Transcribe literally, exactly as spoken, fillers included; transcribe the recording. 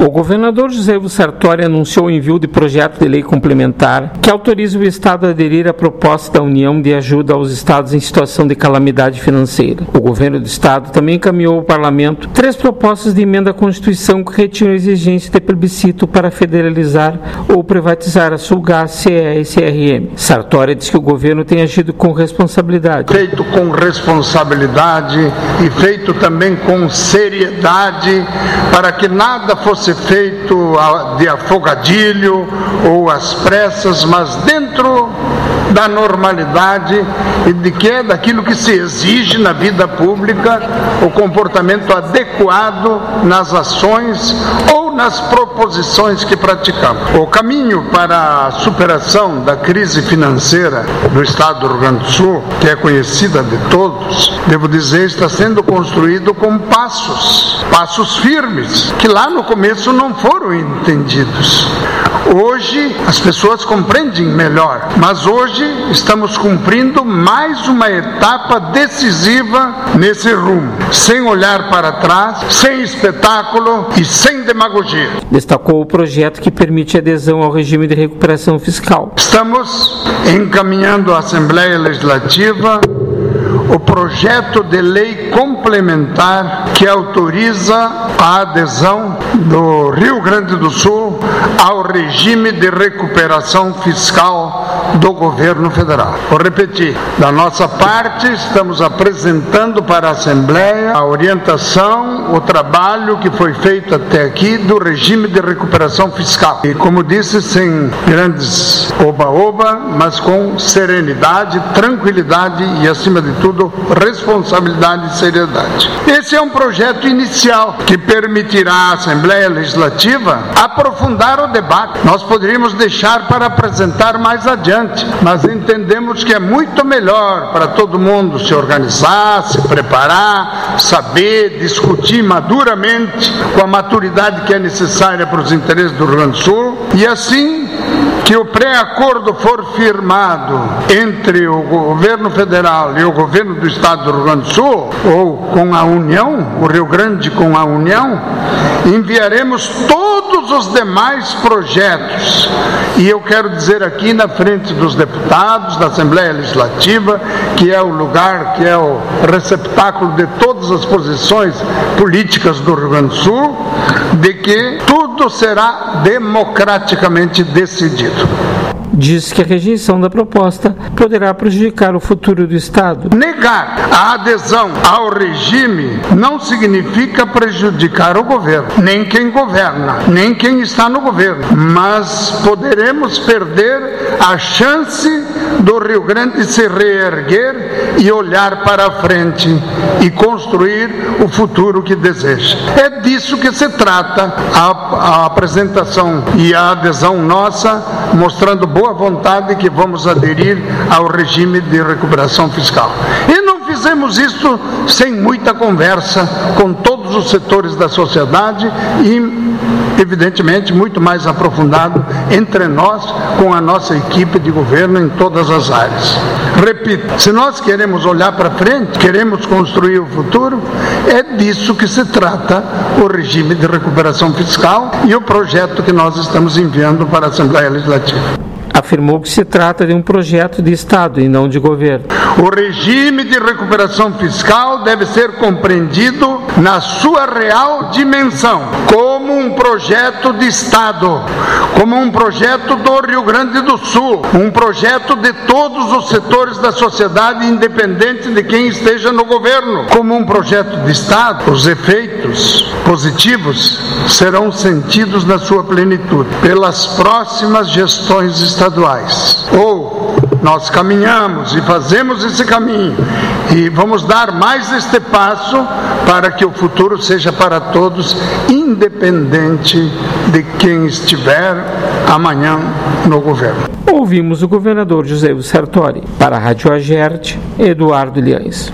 O governador José Ivo Sartori anunciou o envio de projeto de lei complementar que autoriza o Estado a aderir à proposta da União de ajuda aos Estados em situação de calamidade financeira. O governo do Estado também encaminhou ao Parlamento três propostas de emenda à Constituição que retiram a exigência de plebiscito para federalizar ou privatizar a Sulgás, C E E e C R M. Sartori diz que o governo tem agido com responsabilidade. Feito com responsabilidade e feito também com seriedade para que nada fosse feito de afogadilho ou às pressas, mas dentro da normalidade e de que é daquilo que se exige na vida pública, o comportamento adequado nas ações ou nas proposições que praticamos. O caminho para a superação da crise financeira do Estado do Rio Grande do Sul, que é conhecida de todos, devo dizer, está sendo construído com passos, passos firmes, que lá no começo não foram entendidos. Hoje as pessoas compreendem melhor, mas hoje estamos cumprindo mais uma etapa decisiva nesse rumo, sem olhar para trás, sem espetáculo e sem demagogia. Destacou o projeto que permite adesão ao regime de recuperação fiscal. Estamos encaminhando à Assembleia Legislativa o projeto de lei complementar que autoriza a adesão do Rio Grande do Sul ao regime de recuperação fiscal do governo federal. Vou repetir, da nossa parte estamos apresentando para a Assembleia a orientação, o trabalho que foi feito até aqui do regime de recuperação fiscal. E como disse, sem grandes oba-oba, mas com serenidade, tranquilidade e, acima de tudo, responsabilidade e seriedade. Esse é um projeto inicial que permitirá à Assembleia Legislativa aprofundar o debate. Nós poderíamos deixar para apresentar mais adiante, mas entendemos que é muito melhor para todo mundo se organizar, se preparar, saber, discutir maduramente, com a maturidade que é necessária para os interesses do Rio Grande do Sul, e assim que o pré-acordo for firmado entre o governo federal e o governo do Estado do Rio Grande do Sul, ou com a União, o Rio Grande com a União, enviaremos todos os demais projetos. E eu quero dizer aqui na frente dos deputados da Assembleia Legislativa, que é o lugar, que é o receptáculo de todas as posições políticas do Rio Grande do Sul, de que tudo será democraticamente decidido. Diz que a rejeição da proposta poderá prejudicar o futuro do Estado. Negar a adesão ao regime não significa prejudicar o governo, nem quem governa, nem quem está no governo, mas poderemos perder a chance do Rio Grande se reerguer e olhar para a frente e construir o futuro que deseja. É disso que se trata a, a apresentação e a adesão nossa, mostrando boa vontade que vamos aderir ao regime de recuperação fiscal. E não fizemos isso sem muita conversa com todos os setores da sociedade e, evidentemente, muito mais aprofundado entre nós, com a nossa equipe de governo em todas as áreas. Repito, se nós queremos olhar para frente, queremos construir o futuro, é disso que se trata o regime de recuperação fiscal e o projeto que nós estamos enviando para a Assembleia Legislativa. Afirmou que se trata de um projeto de Estado e não de governo. O regime de recuperação fiscal deve ser compreendido na sua real dimensão, como um projeto de Estado, como um projeto do Rio Grande do Sul, um projeto de todos os setores da sociedade, independente de quem esteja no governo. Como um projeto de Estado, os efeitos positivos serão sentidos na sua plenitude pelas próximas gestões estaduais. Ou nós caminhamos e fazemos esse caminho e vamos dar mais este passo para que o futuro seja para todos, independente de quem estiver amanhã no governo. Ouvimos o governador José Ivo Sartori. Para a Rádio Agerte, Eduardo Liães.